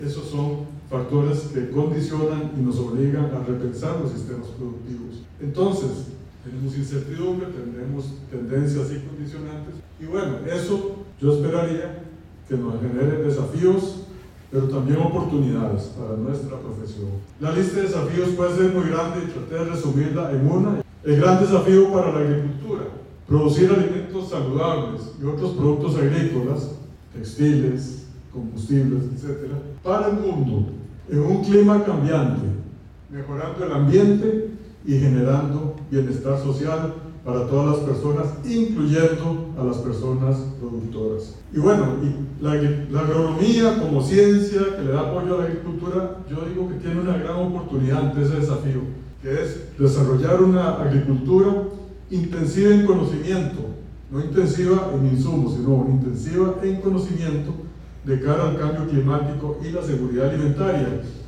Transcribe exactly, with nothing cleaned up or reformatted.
Esos son factores que condicionan y nos obligan a repensar los sistemas productivos. Entonces, tenemos incertidumbre, tenemos tendencias y condicionantes, y bueno, eso yo esperaría que nos genere desafíos, pero también oportunidades para nuestra profesión. La lista de desafíos puede ser muy grande y traté de resumirla en una. El gran desafío para la agricultura: producir alimentos saludables y otros productos agrícolas, textiles, combustibles, etcétera, para el mundo en un clima cambiante, mejorando el ambiente y generando bienestar social para todas las personas, incluyendo a las personas productoras. Y bueno, y la, la agronomía como ciencia que le da apoyo a la agricultura, yo digo que tiene una gran oportunidad ante ese desafío, que es desarrollar una agricultura intensiva en conocimiento, no intensiva en insumos, sino intensiva en conocimiento de cara al cambio climático y la seguridad alimentaria.